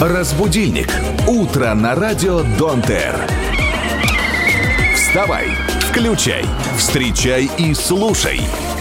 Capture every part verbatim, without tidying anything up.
Разбудильник. Утро на радио Дон-Тер. Вставай, включай, встречай и слушай.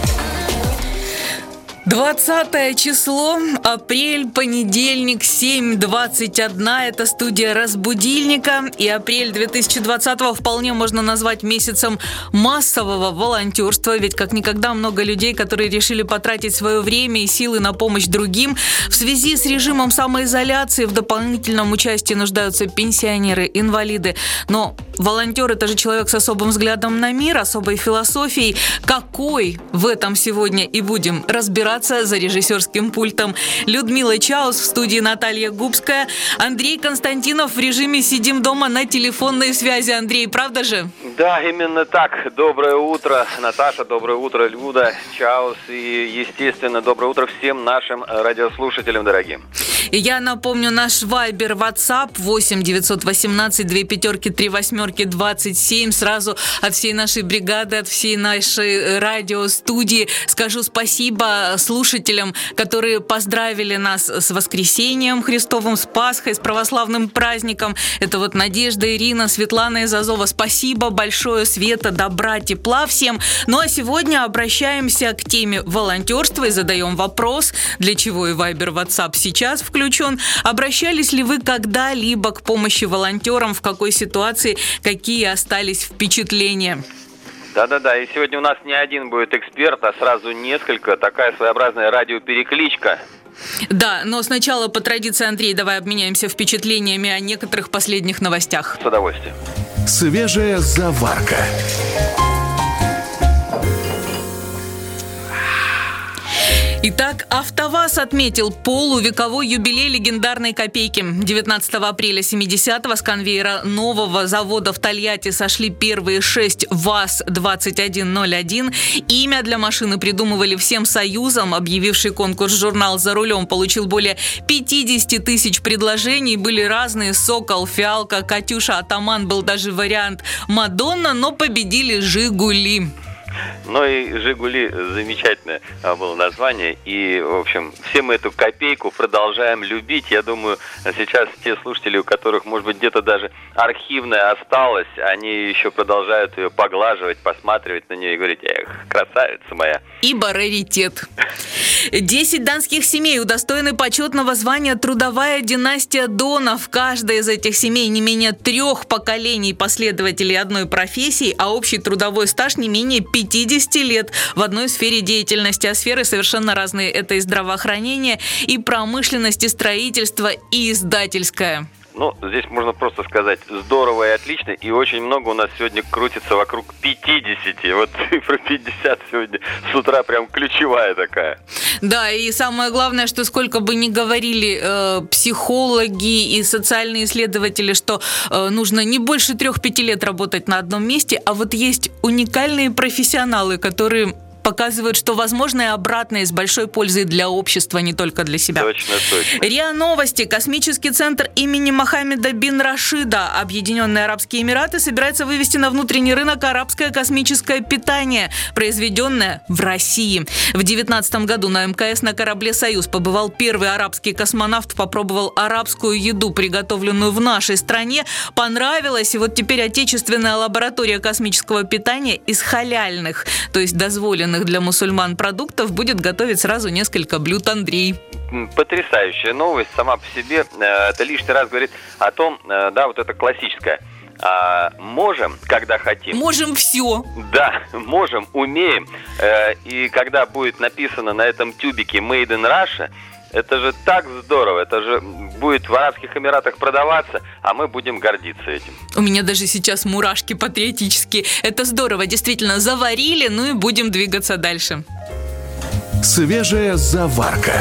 двадцатое число, апрель, понедельник, семь двадцать один. Это студия «Разбудильника». И апрель две тысячи двадцатого вполне можно назвать месяцем массового волонтерства. Ведь как никогда много людей, которые решили потратить свое время и силы на помощь другим. В связи с режимом самоизоляции в дополнительном участии нуждаются пенсионеры, инвалиды. Но волонтер – это же человек с особым взглядом на мир, особой философией. Какой в этом сегодня и будем разбираться. За режиссерским пультом Людмила Чаус, в студии Наталья Губская, Андрей Константинов в режиме «Сидим дома» на телефонной связи. Андрей, правда же? Да, именно так. Доброе утро, Наташа, доброе утро, Люда, Чаус и, естественно, доброе утро всем нашим радиослушателям дорогим. И я напомню, наш вайбер, WhatsApp восемь девятьсот восемнадцать две пятерки три восьмерки двадцать семь. Сразу от всей нашей бригады, от всей нашей радиостудии скажу спасибо слушателям, которые поздравили нас с воскресением Христовым, с Пасхой, с православным праздником. Это вот Надежда, Ирина, Светлана из Азова. Спасибо большое, света, добра, тепла всем. Ну а сегодня обращаемся к теме волонтерства и задаем вопрос, для чего и вайбер, WhatsApp сейчас включен. Обращались ли вы когда-либо к помощи волонтерам, в какой ситуации, какие остались впечатления? Да-да-да, и сегодня у нас не один будет эксперт, а сразу несколько. Такая своеобразная радиоперекличка. Да, но сначала по традиции, Андрей, давай обменяемся впечатлениями о некоторых последних новостях. С удовольствием. Свежая заварка. Итак, АвтоВАЗ отметил полувековой юбилей легендарной копейки. девятнадцатого апреля семидесятого с конвейера нового завода в Тольятти сошли первые шесть ВАЗ двадцать один ноль один. Имя для машины придумывали всем союзом. Объявивший конкурс журнал «За рулем» получил более пятьдесят тысяч предложений. Были разные: «Сокол», «Фиалка», «Катюша», «Атаман», был даже вариант «Мадонна», но победили «Жигули». Ну и «Жигули» замечательное было название. И, в общем, все мы эту копейку продолжаем любить. Я думаю, сейчас те слушатели, у которых, может быть, где-то даже архивная осталась, они еще продолжают ее поглаживать, посматривать на нее и говорить: эх, красавица моя. Ибо раритет. Десять донских семей удостоены почетного звания «Трудовая династия Донов». Каждая из этих семей не менее трех поколений последователей одной профессии, а общий трудовой стаж не менее пятьдесят лет в одной сфере деятельности. А сферы совершенно разные. Это и здравоохранение, и промышленность, и строительство, и издательское. Ну, здесь можно просто сказать здорово и отлично, и очень много у нас сегодня крутится вокруг пятидесяти. Вот цифра пятьдесят сегодня с утра прям ключевая такая. Да, и самое главное, что сколько бы ни говорили э, психологи и социальные исследователи, что э, нужно не больше трех-пяти лет работать на одном месте, а вот есть уникальные профессионалы, которые показывают, что возможно и обратное, с большой пользой для общества, не только для себя. Точно, точно. РИА Новости. Космический центр имени Мохаммеда бин Рашида. Объединенные Арабские Эмираты собираются вывести на внутренний рынок арабское космическое питание, произведенное в России. В девятнадцатом году на МКС на корабле «Союз» побывал первый арабский космонавт, попробовал арабскую еду, приготовленную в нашей стране. Понравилось, и вот теперь отечественная лаборатория космического питания из халяльных, то есть дозволенных для мусульман продуктов, будет готовить сразу несколько блюд. Андрей. Потрясающая новость сама по себе. Это лишний раз говорит о том, да, вот это классическое. А, можем, когда хотим. Можем все. Да, можем, умеем. И когда будет написано на этом тюбике «Made in Russia», это же так здорово, это же будет в Арабских Эмиратах продаваться, а мы будем гордиться этим. У меня даже сейчас мурашки патриотические. Это здорово, действительно, заварили, ну и будем двигаться дальше. Свежая заварка.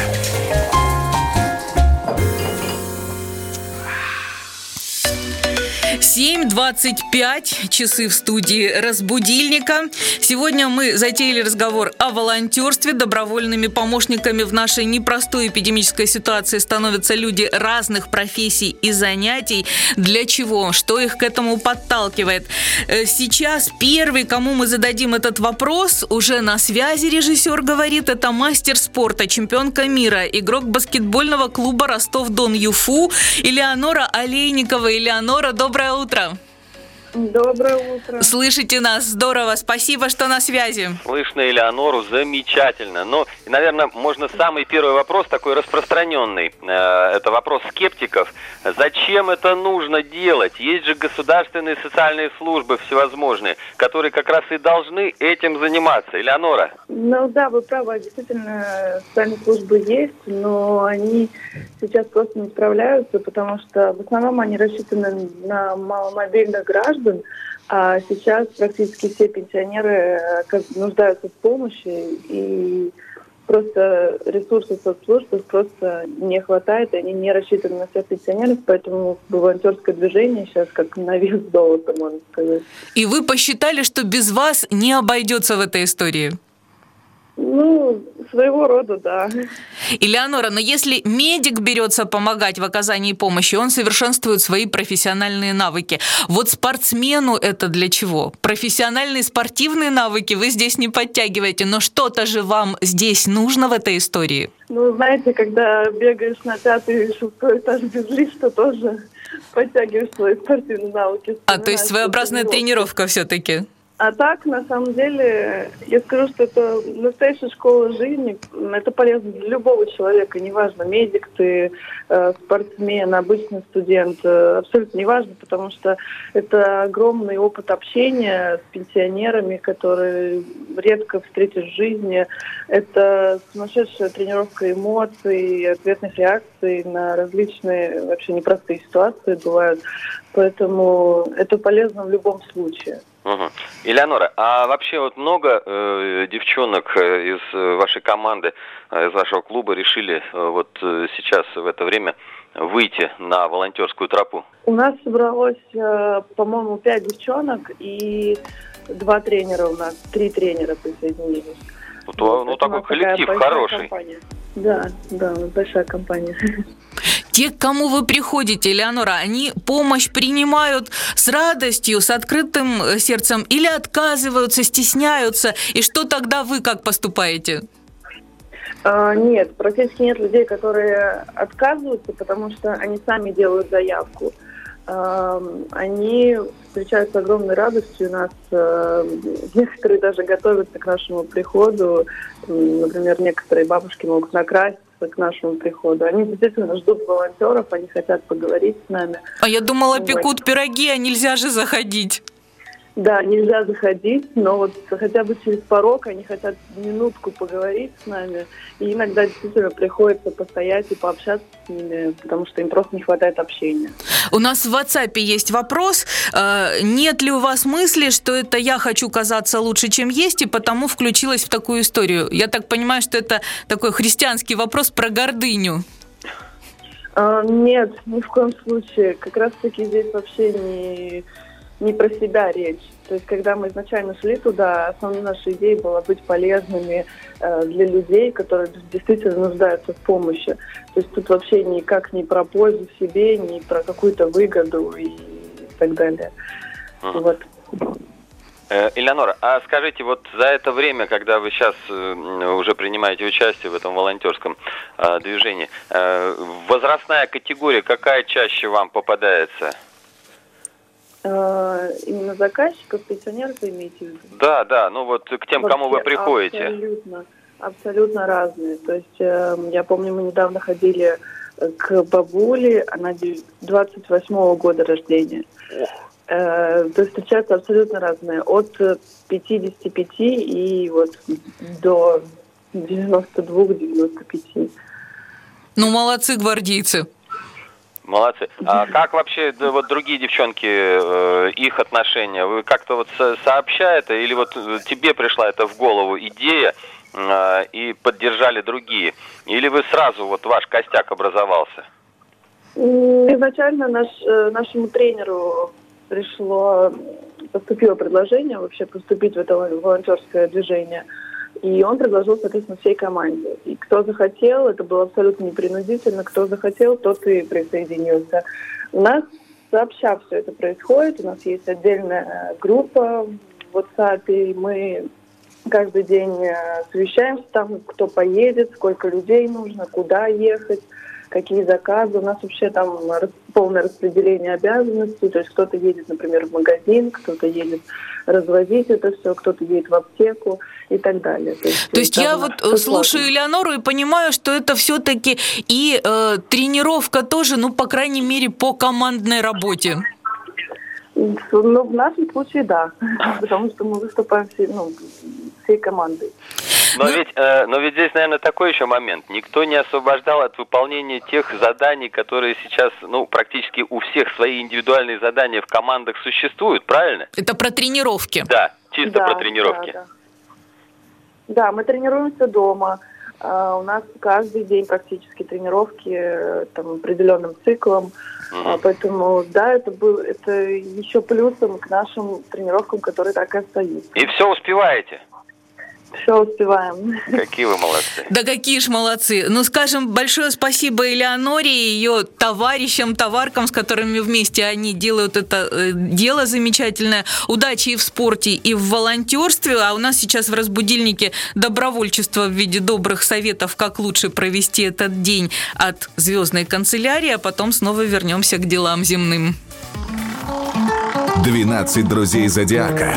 семь двадцать пять, часы в студии «Разбудильника». Сегодня мы затеяли разговор о волонтерстве. Добровольными помощниками в нашей непростой эпидемической ситуации становятся люди разных профессий и занятий. Для чего? Что их к этому подталкивает? Сейчас первый, кому мы зададим этот вопрос, уже на связи режиссер говорит, это мастер спорта, чемпионка мира, игрок баскетбольного клуба «Ростов-Дон-Юфу» Элеонора Олейникова. Элеонора, доброе утро. Доброе утро. Слышите нас? Здорово. Спасибо, что на связи. Слышно Элеонору замечательно. Ну, и, наверное, можно самый первый вопрос, такой распространенный. Это вопрос скептиков. Зачем это нужно делать? Есть же государственные социальные службы всевозможные, которые как раз и должны этим заниматься. Элеонора. Ну да, вы правы. Действительно, социальные службы есть, но они сейчас просто не справляются, потому что в основном они рассчитаны на маломобильных граждан. А сейчас практически все пенсионеры нуждаются в помощи, и просто ресурсов соцслужб просто не хватает, и они не рассчитаны на всех пенсионеров, поэтому волонтерское движение сейчас как на вес золота, можно сказать. И вы посчитали, что без вас не обойдется в этой истории? Ну, своего рода, да. Элеонора, но если медик берется помогать в оказании помощи, он совершенствует свои профессиональные навыки. Вот спортсмену это для чего? Профессиональные спортивные навыки вы здесь не подтягиваете, но что-то же вам здесь нужно в этой истории? Ну, знаете, когда бегаешь на пятый и шестой этаж без лифта, тоже подтягиваешь свои спортивные навыки. А, то есть своеобразная тренировка все-таки? А так, на самом деле, я скажу, что это настоящая школа жизни. Это полезно для любого человека, неважно, медик ты, э, спортсмен, обычный студент, э, абсолютно неважно, потому что это огромный опыт общения с пенсионерами, которые редко встретишь в жизни. Это сумасшедшая тренировка эмоций, ответных реакций на различные вообще непростые ситуации бывают. Поэтому это полезно в любом случае. Угу. Элеонора, а вообще вот много э, девчонок из вашей команды, из вашего клуба решили э, вот э, сейчас в это время выйти на волонтерскую тропу? У нас собралось, э, по-моему, пять девчонок и два тренера у нас, три тренера присоединились. Ну, то, ну такой коллектив хороший. Компания. Да, да, большая компания. Те, к кому вы приходите, Элеонора, они помощь принимают с радостью, с открытым сердцем или отказываются, стесняются? И что тогда вы как поступаете? А, нет, практически нет людей, которые отказываются, потому что они сами делают заявку. А, они встречаются с огромной радостью. У нас а, некоторые даже готовятся к нашему приходу. Например, некоторые бабушки могут накраситься к нашему приходу. Они действительно ждут волонтеров, они хотят поговорить с нами. А я думала, пекут пироги, а нельзя же заходить. Да, нельзя заходить, но вот хотя бы через порог они хотят минутку поговорить с нами. И иногда действительно приходится постоять и пообщаться с ними, потому что им просто не хватает общения. У нас в WhatsApp есть вопрос. Нет ли у вас мысли, что это я хочу казаться лучше, чем есть, и потому включилась в такую историю? Я так понимаю, что это такой христианский вопрос про гордыню. А, нет, ни в коем случае. Как раз-таки здесь вообще не... не про себя речь. То есть, когда мы изначально шли туда, основной нашей идеей было быть полезными э, для людей, которые действительно нуждаются в помощи. То есть, тут вообще никак не про пользу себе, не про какую-то выгоду и так далее. Uh-huh. Вот. Элеонора, а скажите, вот за это время, когда вы сейчас уже принимаете участие в этом волонтерском э, движении, э, возрастная категория какая чаще вам попадается? Именно заказчиков, пенсионеров вы имеете в виду? Да, да, ну вот к тем, вообще, кому вы приходите. Абсолютно, абсолютно разные. То есть э, я помню, мы недавно ходили к бабуле, она двадцать восьмого года рождения. Э, то есть встречаются абсолютно разные. От пятидесяти пяти и вот до девяноста двух - девяноста пяти. Ну, молодцы гвардейцы. Молодцы. А как вообще да, вот другие девчонки, э, их отношения? Вы как-то вот со- сообща это, или вот тебе пришла это в голову идея э, и поддержали другие? Или вы сразу, вот ваш костяк образовался? Изначально наш, нашему тренеру пришло, поступило предложение вообще поступить в это волонтерское движение. И он предложил, соответственно, всей команде. И кто захотел, это было абсолютно непринудительно, кто захотел, тот и присоединился. У нас сообща все это происходит, у нас есть отдельная группа в WhatsApp, и мы каждый день совещаемся там, кто поедет, сколько людей нужно, куда ехать, какие заказы. У нас вообще там полное распределение обязанностей. То есть кто-то едет, например, в магазин, кто-то едет развозить это все, кто-то едет в аптеку и так далее. То есть, То есть я вот слушаю Элеонору и понимаю, что это все-таки и э, тренировка тоже, ну, по крайней мере, по командной работе. Ну, в нашем случае, да. Потому что мы выступаем всей, ну, всей командой. Но, ну, ведь, э, но ведь здесь, наверное, такой еще момент. Никто не освобождал от выполнения тех заданий, которые сейчас, ну, практически у всех свои индивидуальные задания в командах существуют, правильно? Это про тренировки. Да, чисто да, про тренировки. Да, да. да, мы тренируемся дома. Uh, у нас каждый день практически тренировки там, определенным циклом. Mm-hmm. Uh, поэтому, да, это, был, это еще плюсом к нашим тренировкам, которые так и остаются. И все успеваете? Все успеваем. Какие вы молодцы. Да какие ж молодцы. Ну, скажем, большое спасибо Элеоноре и ее товарищам, товаркам, с которыми вместе они делают это э, дело замечательное. Удачи и в спорте, и в волонтерстве. А у нас сейчас в «Разбудильнике» добровольчество в виде добрых советов, как лучше провести этот день от звездной канцелярии, а потом снова вернемся к делам земным. двенадцать друзей Зодиака.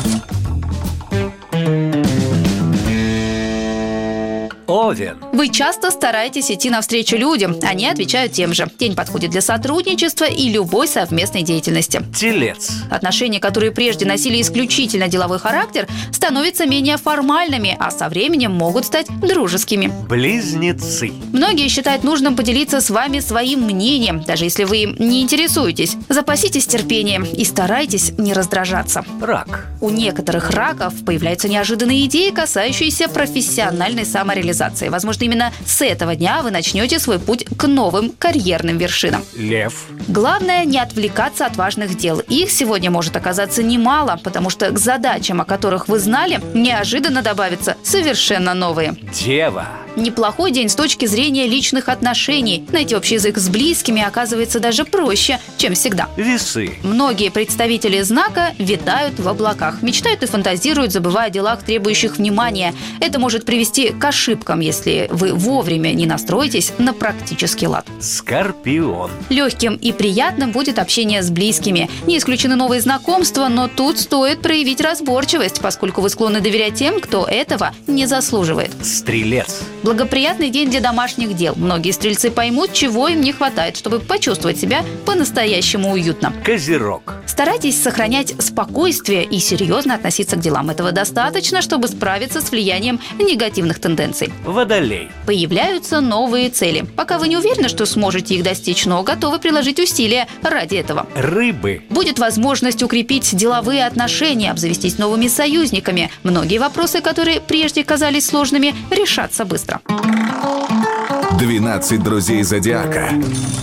Овен. Вы часто стараетесь идти навстречу людям. Они отвечают тем же. День подходит для сотрудничества и любой совместной деятельности. Телец. Отношения, которые прежде носили исключительно деловой характер, становятся менее формальными, а со временем могут стать дружескими. Близнецы. Многие считают нужным поделиться с вами своим мнением, даже если вы им не интересуетесь. Запаситесь терпением и старайтесь не раздражаться. Рак. У некоторых раков появляются неожиданные идеи, касающиеся профессиональной самореализации. Возможно, именно с этого дня вы начнете свой путь к новым карьерным вершинам. Лев. Главное не отвлекаться от важных дел. Их сегодня может оказаться немало, потому что к задачам, о которых вы знали, неожиданно добавятся совершенно новые. Дева. Неплохой день с точки зрения личных отношений. Найти общий язык с близкими оказывается даже проще, чем всегда. Весы. Многие представители знака витают в облаках, мечтают и фантазируют, забывая о делах, требующих внимания. Это может привести к ошибкам, если вы вовремя не настроитесь на практический лад. Скорпион. Легким и приятным будет общение с близкими. Не исключены новые знакомства, но тут стоит проявить разборчивость, поскольку вы склонны доверять тем, кто этого не заслуживает. Стрелец. Благоприятный день для домашних дел. Многие стрельцы поймут, чего им не хватает, чтобы почувствовать себя по-настоящему уютно. Козерог. Старайтесь сохранять спокойствие и серьезно относиться к делам. Этого достаточно, чтобы справиться с влиянием негативных тенденций. Водолей. Появляются новые цели. Пока вы не уверены, что сможете их достичь, но готовы приложить усилия ради этого. Рыбы. Будет возможность укрепить деловые отношения, обзавестись новыми союзниками. Многие вопросы, которые прежде казались сложными, решатся быстро. двенадцать друзей Зодиака.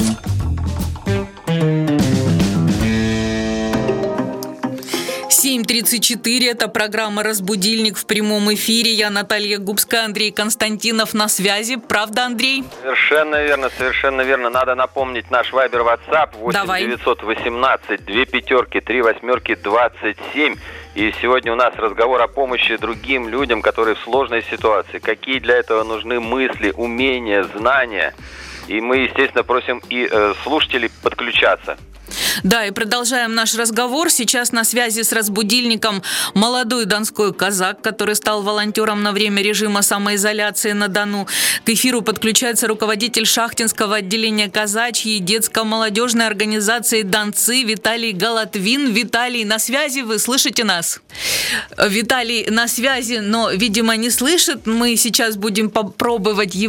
семь тридцать четыре. Это программа «Разбудильник» в прямом эфире. Я Наталья Губская, Андрей Константинов на связи. Правда, Андрей? Совершенно верно, совершенно верно. Надо напомнить наш вайбер WhatsApp восемь девятьсот восемнадцать две пятерки три восьмерки двадцать семь. И сегодня у нас разговор о помощи другим людям, которые в сложной ситуации. Какие для этого нужны мысли, умения, знания. И мы, естественно, просим и э, слушателей подключаться. Да, и продолжаем наш разговор. Сейчас на связи с «Разбудильником» молодой донской казак, который стал волонтером на время режима самоизоляции на Дону. К эфиру подключается руководитель шахтинского отделения казачьей детско-молодежной организации «Донцы» Виталий Голотвин. Виталий, на связи, вы слышите нас? Виталий на связи, но, видимо, не слышит. Мы сейчас будем попробовать его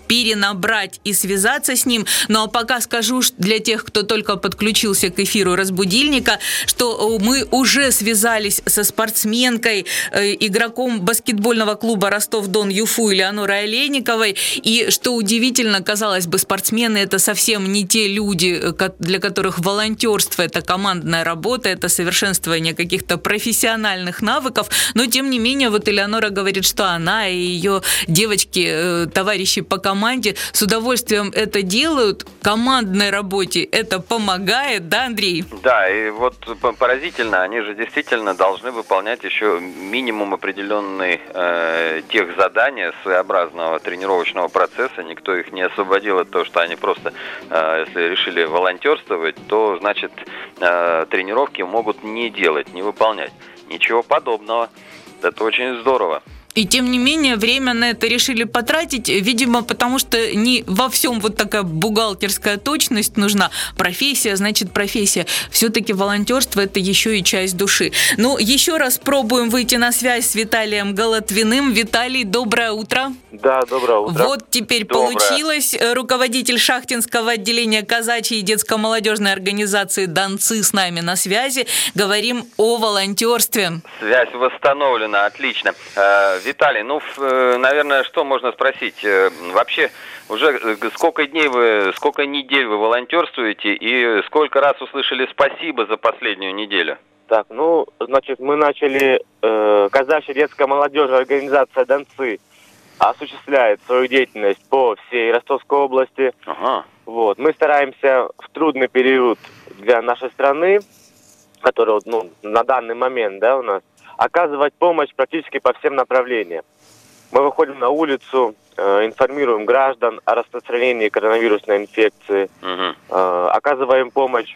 перенабрать и связаться с ним. Ну а пока скажу для тех, кто только подключился к эфиру «Разбудильника», что мы уже связались со спортсменкой, игроком баскетбольного клуба «Ростов-Дон-Юфу» Элеонорой Олейниковой. И что удивительно, казалось бы, спортсмены – это совсем не те люди, для которых волонтерство – это командная работа, это совершенствование каких-то профессиональных навыков. Но, тем не менее, вот Элеонора говорит, что она и ее девочки, товарищи по команде, с удовольствием это делают. Командной работе это помогает, да, Андрей? Да, и вот поразительно, они же действительно должны выполнять еще минимум определенный э, тех задания своеобразного тренировочного процесса. Никто их не освободил от того, что они просто, э, если решили волонтерствовать, то, значит, э, тренировки могут не делать, не выполнять. Ничего подобного. Это очень здорово. И тем не менее, время на это решили потратить, видимо, потому что не во всем вот такая бухгалтерская точность нужна. Профессия, значит, профессия. Все-таки волонтерство – это еще и часть души. Ну, еще раз пробуем выйти на связь с Виталием Голотвиным. Виталий, доброе утро. Да, доброе утро. Вот теперь доброе. Получилось. Руководитель шахтинского отделения казачьей и детско-молодежной организации «Донцы» с нами на связи. Говорим о волонтерстве. Связь восстановлена, отлично. Виталий, ну, наверное, что можно спросить? Вообще, уже сколько дней вы, сколько недель вы волонтерствуете и сколько раз услышали спасибо за последнюю неделю? Так, ну, значит, мы начали, э, казачья детская молодежная организация «Донцы» осуществляет свою деятельность по всей Ростовской области. Ага. Вот, мы стараемся в трудный период для нашей страны, который, ну, на данный момент, да, у нас, оказывать помощь практически по всем направлениям. Мы выходим на улицу, э, информируем граждан о распространении коронавирусной инфекции, угу. э, оказываем помощь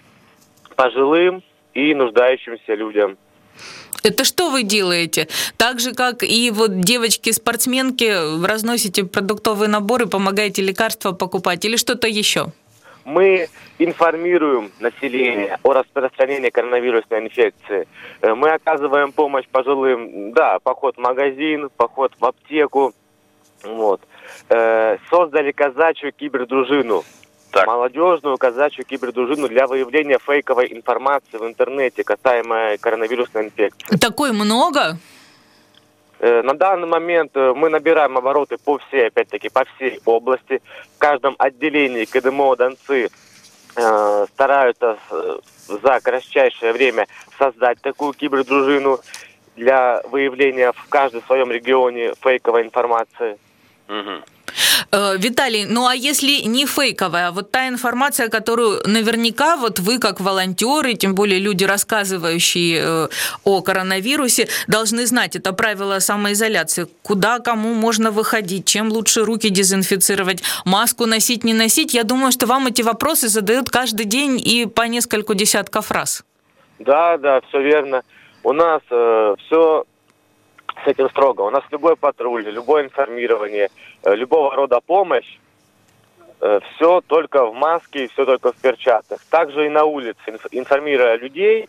пожилым и нуждающимся людям. Это что вы делаете? Так же, как и вот девочки-спортсменки, разносите продуктовые наборы, помогаете лекарства покупать или что-то еще? Мы информируем население о распространении коронавирусной инфекции. Мы оказываем помощь пожилым, да, поход в магазин, поход в аптеку. Вот. Создали казачью кибердружину. Так. Молодежную казачью кибердружину для выявления фейковой информации в интернете, касаемой коронавирусной инфекции. Такой много? На данный момент мы набираем обороты по всей, опять-таки, по всей области. В каждом отделении КДМО «Донцы» э, стараются за кратчайшее время создать такую кибердружину для выявления в каждом своем регионе фейковой информации. Угу. Виталий, ну а если не фейковая, а вот та информация, которую наверняка вот вы как волонтеры, тем более люди, рассказывающие о коронавирусе, должны знать, это правило самоизоляции, куда кому можно выходить, чем лучше руки дезинфицировать, маску носить, не носить. Я думаю, что вам эти вопросы задают каждый день и по нескольку десятков раз. Да, да, все верно. У нас э, все... с этим строго. У нас любой патруль, любое информирование, любого рода помощь, все только в маске, все только в перчатках. Также и на улице, информируя людей,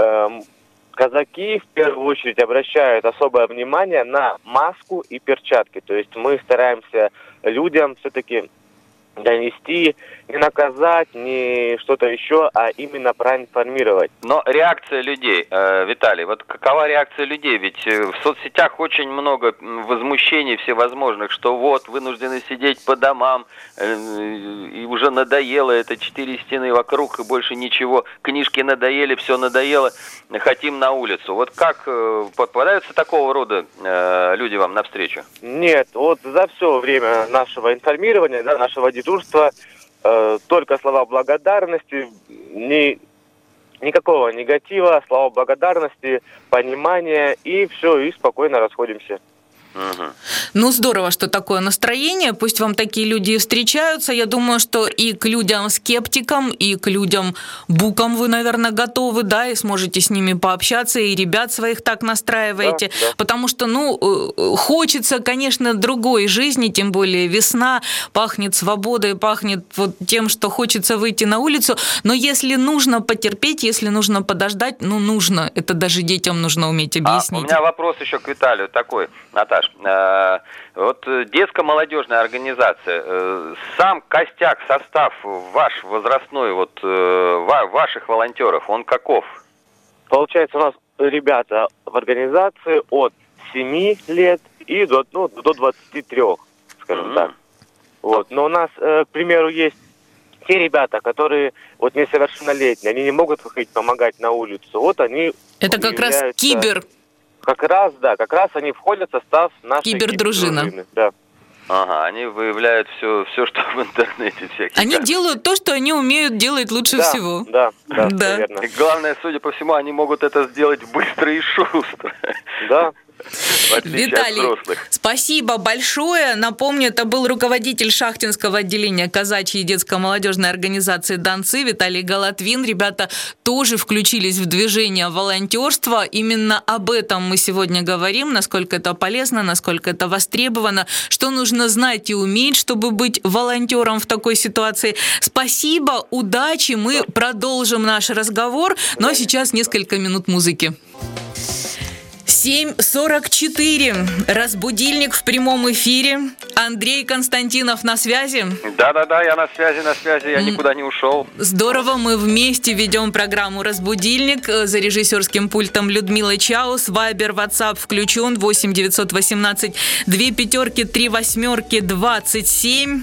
казаки в первую очередь обращают особое внимание на маску и перчатки. То есть мы стараемся людям все-таки донести, не наказать, не что-то еще, а именно проинформировать. Но реакция людей, э, Виталий, вот какова реакция людей? Ведь в соцсетях очень много возмущений всевозможных, что вот, вынуждены сидеть по домам, э, и уже надоело, это четыре стены вокруг, и больше ничего, книжки надоели, все надоело, хотим на улицу. Вот как э, попадаются такого рода э, люди вам навстречу? Нет, вот за все время нашего информирования, да, нашего дежурства, э, только слова благодарности, ни, никакого негатива, слова благодарности, понимания, и все, и спокойно расходимся. Угу. Ну, здорово, что такое настроение. Пусть вам такие люди и встречаются. Я думаю, что и к людям-скептикам, и к людям-букам вы, наверное, готовы, да, и сможете с ними пообщаться, и ребят своих так настраиваете. Да, да. Потому что, ну, хочется, конечно, другой жизни, тем более весна, пахнет свободой, пахнет вот тем, что хочется выйти на улицу. Но если нужно потерпеть, если нужно подождать, ну, нужно. Это даже детям нужно уметь объяснить. А у меня вопрос еще к Виталию такой, Наталья. Саш. Вот детско-молодежная организация, сам костяк, состав ваш возрастной, вот ваших волонтеров, он каков? Получается, у нас ребята в организации от семи лет и до, ну, до двадцати трёх, скажем mm-hmm. так. Вот. Но у нас, к примеру, есть те ребята, которые вот несовершеннолетние, они не могут выходить помогать на улицу. Вот они... Это как раз кибер... Как раз, да, как раз они входят в состав нашей кибердружины. кибердружины, да. Ага, они выявляют все, все, что в интернете. Всякие они карты. Делают то, что они умеют делать лучше да, всего. Да, да, да. верно. И главное, судя по всему, они могут это сделать быстро и шустро. Да. Виталий, спасибо большое. Напомню, это был руководитель Шахтинского отделения казачьей детско-молодежной организации «Донцы» Виталий Голотвин. Ребята тоже включились в движение волонтерства. Именно об этом мы сегодня говорим, насколько это полезно, насколько это востребовано, что нужно знать и уметь, чтобы быть волонтером в такой ситуации. Спасибо, удачи, мы продолжим наш разговор, но сейчас несколько минут музыки. семь сорок четыре. Разбудильник в прямом эфире. Андрей Константинов на связи. Да-да-да, я на связи, на связи, я никуда не ушел. Здорово, мы вместе ведем программу «Разбудильник». За режиссерским пультом Людмила Чаус. Вайбер, Ватсап включен. восемь девятьсот восемнадцать две пятерки три восьмерки двадцать семь.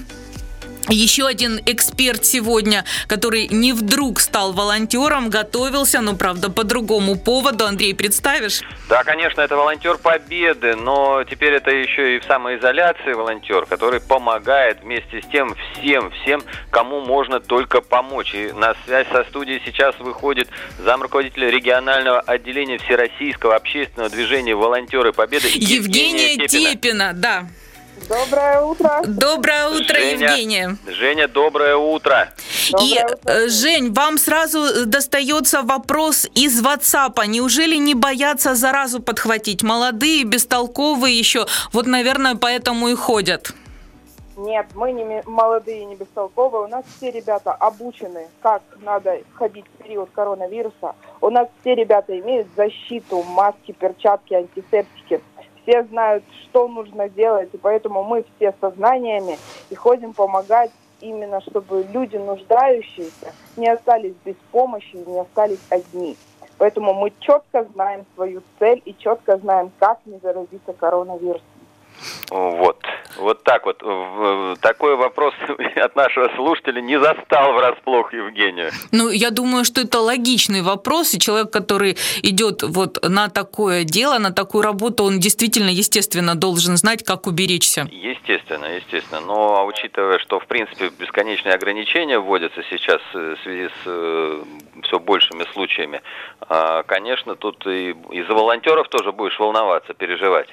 Еще один эксперт сегодня, который не вдруг стал волонтером, готовился, но, правда, по другому поводу. Андрей, представишь? Да, конечно, это волонтер Победы, но теперь это еще и в самоизоляции волонтер, который помогает вместе с тем всем, всем, кому можно только помочь. И на связь со студией сейчас выходит замруководителя регионального отделения Всероссийского общественного движения «Волонтеры Победы» Евгения, Евгения Тепина. Тепина, да. Доброе утро. Доброе утро, Женя, Евгения. Женя, доброе утро. И, доброе утро. Жень, вам сразу достается вопрос из WhatsApp. Неужели не боятся заразу подхватить? Молодые, бестолковые еще. Вот, наверное, поэтому и ходят. Нет, мы не молодые, не бестолковые. У нас все ребята обучены, как надо ходить в период коронавируса. У нас все ребята имеют защиту, маски, перчатки, антисептики. Все знают, что нужно делать, и поэтому мы все со знаниями и ходим помогать именно, чтобы люди нуждающиеся не остались без помощи, не остались одни. Поэтому мы четко знаем свою цель и четко знаем, как не заразиться коронавирусом. Вот, вот так вот. Такой вопрос от нашего слушателя не застал врасплох Евгению. Ну, я думаю, что это логичный вопрос, и человек, который идет вот на такое дело, на такую работу, он действительно, естественно, должен знать, как уберечься. Естественно, естественно. Но учитывая, что, в принципе, бесконечные ограничения вводятся сейчас в связи с все большими случаями, конечно, тут и из-за волонтеров тоже будешь волноваться, переживать.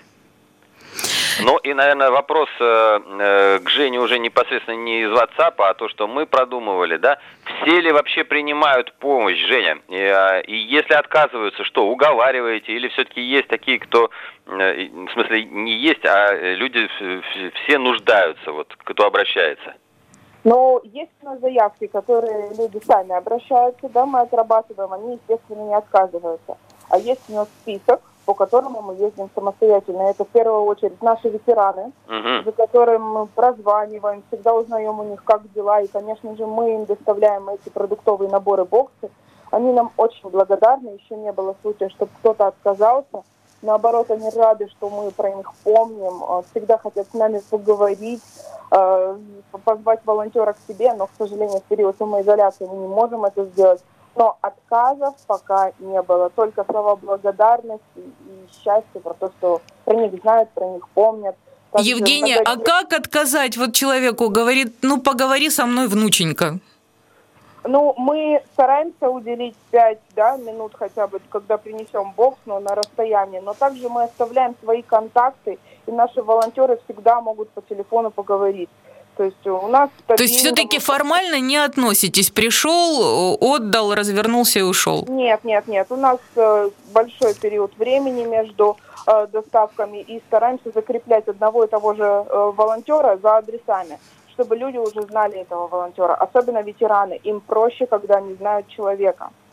Ну и, наверное, вопрос э, к Жене уже непосредственно не из WhatsApp, а то, что мы продумывали, да, все ли вообще принимают помощь, Женя? И, э, и если отказываются, что, уговариваете? Или все-таки есть такие, кто, э, в смысле, не есть, а люди все нуждаются, вот, кто обращается? Но есть у нас заявки, которые люди сами обращаются, да, мы отрабатываем, они, естественно, не отказываются. А есть у нас список, по которому мы ездим самостоятельно. Это в первую очередь наши ветераны, uh-huh. за которыми мы прозваниваем, всегда узнаем у них, как дела. И, конечно же, мы им доставляем эти продуктовые наборы, боксы. Они нам очень благодарны. Еще не было случая, чтобы кто-то отказался. Наоборот, они рады, что мы про них помним. Всегда хотят с нами поговорить, позвать волонтера к себе. Но, к сожалению, в период самоизоляции мы не можем это сделать. Но отказов пока не было, только слова благодарности и счастья про то, что про них знают, про них помнят. Так Евгения, а как отказать вот человеку? Говорит, ну поговори со мной, внученька. Ну, мы стараемся уделить пять да, минут хотя бы, когда принесем бокс, но на расстоянии. Но также мы оставляем свои контакты, и наши волонтеры всегда могут по телефону поговорить. То есть у нас... То есть все-таки формально не относитесь? Пришел, отдал, развернулся и ушел? Нет, нет, нет. У нас большой период времени между доставками, и стараемся закреплять одного и того же волонтера за адресами, чтобы люди уже знали этого волонтера. Особенно ветераны. Им проще, когда они знают человека.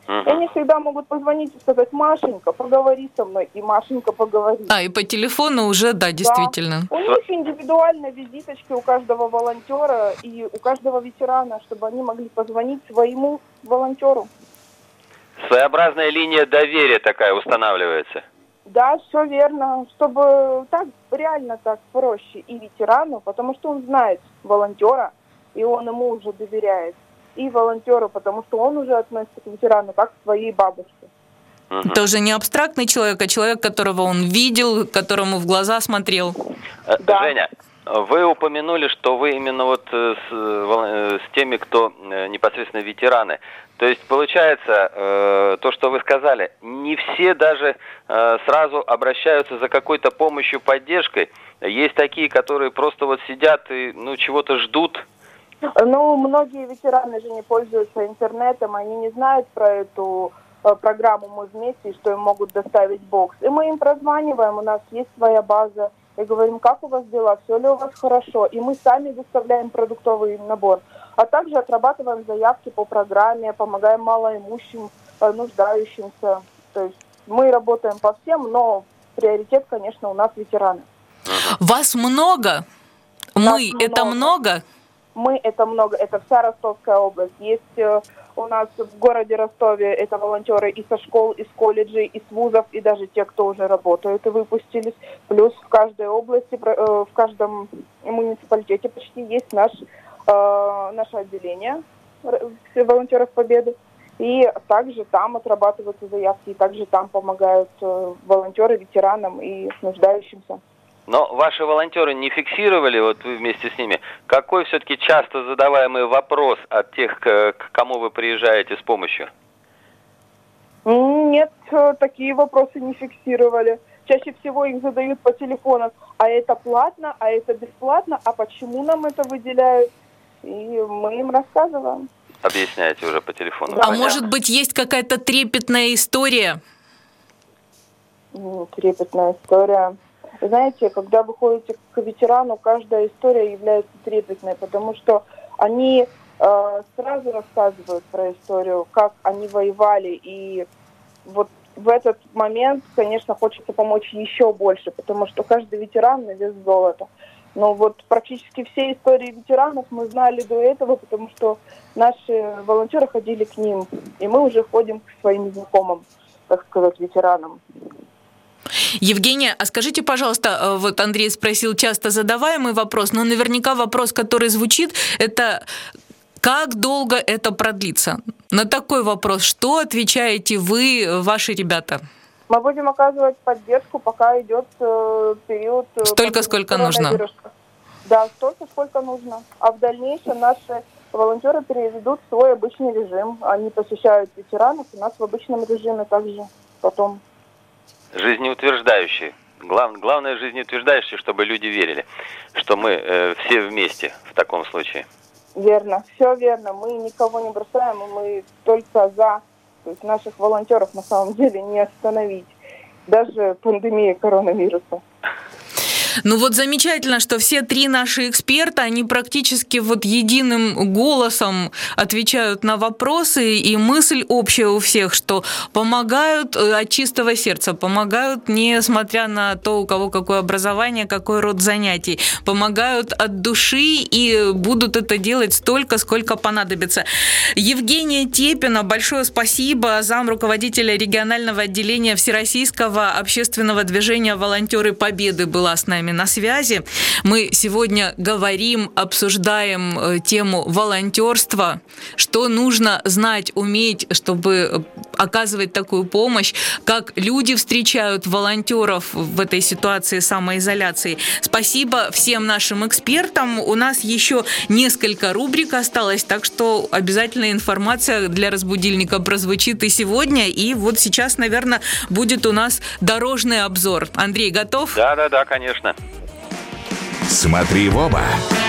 И они всегда могут позвонить и сказать: Машенька, поговори со мной, и Машенька поговорит. А, и по телефону уже, да, действительно. Да. У них индивидуальные визиточки у каждого волонтера и у каждого ветерана, чтобы они могли позвонить своему волонтеру. Своеобразная линия доверия такая устанавливается. Да, все верно, чтобы так реально так проще и ветерану, потому что он знает волонтера, и он ему уже доверяет. И волонтеру, потому что он уже относится к ветерану как к своей бабушке. Угу. Это уже не абстрактный человек, а человек, которого он видел, которому в глаза смотрел. Да. Женя, вы упомянули, что вы именно вот с, с теми, кто непосредственно ветераны. То есть, получается, то, что вы сказали, не все даже сразу обращаются за какой-то помощью, поддержкой. Есть такие, которые просто вот сидят и ну, чего-то ждут. Ну, многие ветераны же не пользуются интернетом, они не знают про эту э, программу «Мы вместе», что им могут доставить бокс. И мы им прозваниваем, у нас есть своя база, и говорим: как у вас дела, все ли у вас хорошо. И мы сами доставляем продуктовый набор. А также отрабатываем заявки по программе, помогаем малоимущим, э, нуждающимся. То есть мы работаем по всем, но приоритет, конечно, у нас ветераны. Вас много? Мы Нас это много? много? Мы это много, это вся Ростовская область. Есть э, у нас в городе Ростове это волонтеры и со школ, и с колледжей, и с вузов, и даже те, кто уже работают и выпустились. Плюс в каждой области, э, в каждом муниципалитете почти есть наш, э, наше отделение волонтеров Победы. И также там отрабатываются заявки, и также там помогают э, волонтеры ветеранам и нуждающимся. Но ваши волонтеры не фиксировали, вот вы вместе с ними, какой все-таки часто задаваемый вопрос от тех, к кому вы приезжаете с помощью? Нет, такие вопросы не фиксировали. Чаще всего их задают по телефону: а это платно, а это бесплатно, а почему нам это выделяют? И мы им рассказываем. Объясняете уже по телефону. А понятно. Может быть, есть какая-то трепетная история? Трепетная история. Знаете, когда вы ходите к ветерану, каждая история является трепетной, потому что они э, сразу рассказывают про историю, как они воевали, и вот в этот момент, конечно, хочется помочь еще больше, потому что каждый ветеран на вес золота. Но вот практически все истории ветеранов мы знали до этого, потому что наши волонтеры ходили к ним, и мы уже ходим к своим знакомым, так сказать, ветеранам. Евгения, а скажите, пожалуйста, вот Андрей спросил часто задаваемый вопрос, но наверняка вопрос, который звучит, это как долго это продлится? На такой вопрос что отвечаете вы, ваши ребята? Мы будем оказывать поддержку, пока идет э, период... Столько, сколько нужно? Да, столько, сколько нужно. А в дальнейшем наши волонтеры переведут в свой обычный режим. Они посещают ветеранов у нас в обычном режиме также потом. Жизнеутверждающие. Глав, главное жизнеутверждающие, чтобы люди верили, что мы э, все вместе в таком случае. Верно, все верно. Мы никого не бросаем, мы только за. То есть наших волонтеров на самом деле не остановить. Даже пандемия коронавируса. Ну вот замечательно, что все три наши эксперта, они практически вот единым голосом отвечают на вопросы, и мысль общая у всех, что помогают от чистого сердца, помогают несмотря на то, у кого какое образование, какой род занятий, помогают от души и будут это делать столько, сколько понадобится. Евгения Тепина, большое спасибо, замруководителя регионального отделения Всероссийского общественного движения «Волонтеры Победы» была с нами на связи. Мы сегодня говорим, обсуждаем тему волонтерства, что нужно знать, уметь, чтобы оказывать такую помощь, как люди встречают волонтеров в этой ситуации самоизоляции. Спасибо всем нашим экспертам. У нас еще несколько рубрик осталось, так что обязательно информация для разбудильника прозвучит и сегодня. И вот сейчас, наверное, будет у нас дорожный обзор. Андрей, готов? Да, да, да, конечно. Смотри в оба.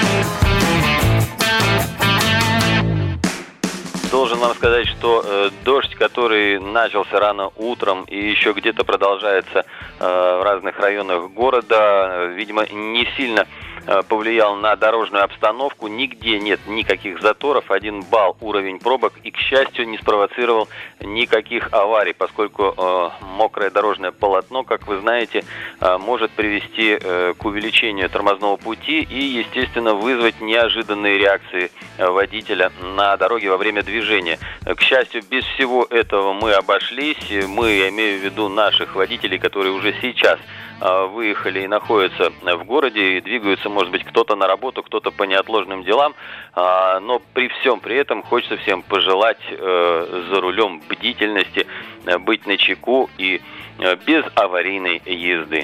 Должен вам сказать, что э, дождь, который начался рано утром и еще где-то продолжается э, в разных районах города, э, видимо, не сильно повлиял на дорожную обстановку. Нигде нет никаких заторов, один балл уровень пробок, и, к счастью, не спровоцировал никаких аварий, поскольку э, мокрое дорожное полотно, как вы знаете, э, может привести э, к увеличению тормозного пути и, естественно, вызвать неожиданные реакции водителя на дороге во время движения. К счастью, без всего этого мы обошлись. Мы, я имею в виду наших водителей, которые уже сейчас э, выехали и находятся в городе и двигаются, может быть, кто-то на работу, кто-то по неотложным делам, э, но при всем при этом хочется всем пожелать э, за рулем бдительности, э, быть начеку и э, без аварийной езды.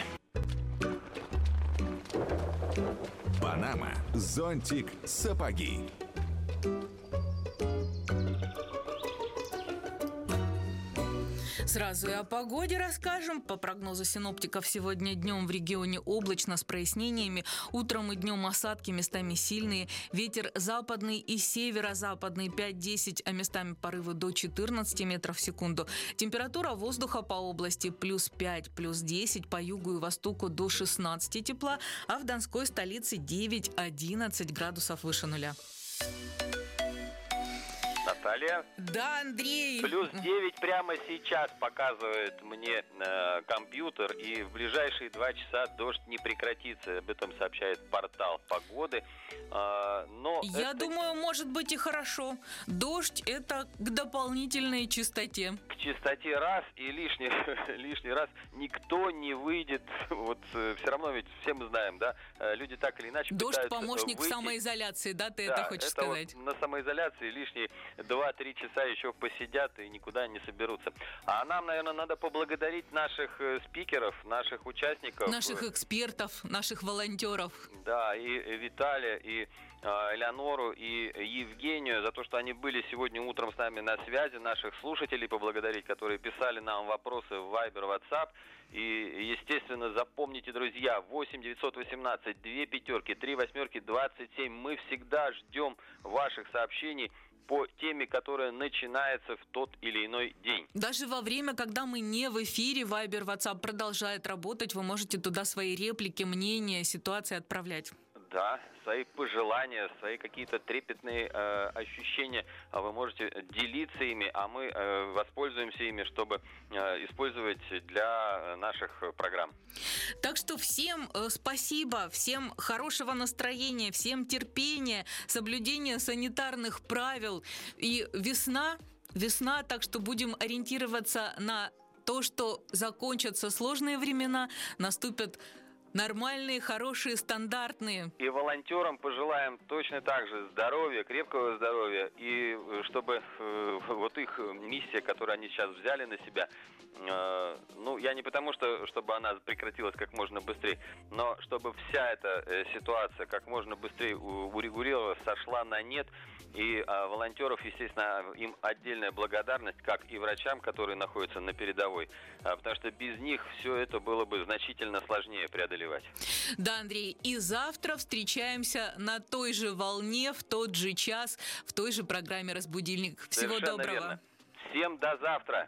Панама, зонтик, сапоги. Сразу и о погоде расскажем. По прогнозу синоптиков, сегодня днем в регионе облачно с прояснениями. Утром и днем осадки, местами сильные. Ветер западный и северо-западный пять-десять, а местами порывы до четырнадцати метров в секунду. Температура воздуха по области плюс пять, плюс десять, по югу и востоку до шестнадцати тепла, а в Донской столице девять-одиннадцать градусов выше нуля. Наталья? Да, Андрей. Плюс девять прямо сейчас показывает мне э, компьютер, и в ближайшие два часа дождь не прекратится. Об этом сообщает портал погоды. Э, но Я это... думаю, может быть и хорошо. Дождь – это к дополнительной чистоте. К чистоте раз, и лишний, лишний раз никто не выйдет. Вот э, все равно ведь все мы знаем, да, э, люди так или иначе Дождь пытаются помощник выйти. в самоизоляции, да, ты Да, это хочешь это сказать? Вот на самоизоляции лишние два-три часа еще посидят и никуда не соберутся. А нам, наверное, надо поблагодарить наших э, спикеров, наших участников. Наших экспертов, наших волонтеров. Да, и Виталия, и э, Элеонору, и Евгению за то, что они были сегодня утром с нами на связи, наших слушателей поблагодарить, которые писали нам вопросы в Viber, WhatsApp. И, естественно, запомните, друзья, восемь девятьсот восемнадцать, две пятерки, три восьмерки, двадцать семь. Мы всегда ждем ваших сообщений по теме, которая начинается в тот или иной день. Даже во время, когда мы не в эфире, Viber, WhatsApp продолжает работать, вы можете туда свои реплики, мнения, ситуации отправлять. Да, свои пожелания, свои какие-то трепетные э, ощущения вы можете делиться ими, а мы э, воспользуемся ими, чтобы э, использовать для наших программ. Так что всем э, спасибо, всем хорошего настроения, всем терпения, соблюдения санитарных правил. И весна, весна, так что будем ориентироваться на то, что закончатся сложные времена, наступят нормальные, хорошие, стандартные. И волонтерам пожелаем точно так же здоровья, крепкого здоровья, и чтобы э, вот их миссия, которую они сейчас взяли на себя, э, ну, я не потому, что чтобы она прекратилась как можно быстрее, но чтобы вся эта э, ситуация как можно быстрее урегулировалась, сошла на нет. И а, волонтеров, естественно, им отдельная благодарность, как и врачам, которые находятся на передовой, а, потому что без них все это было бы значительно сложнее преодолевать. Да, Андрей, и завтра встречаемся на той же волне, в тот же час, в той же программе «Разбудильник». Всего Совершенно доброго. Верно. Всем до завтра.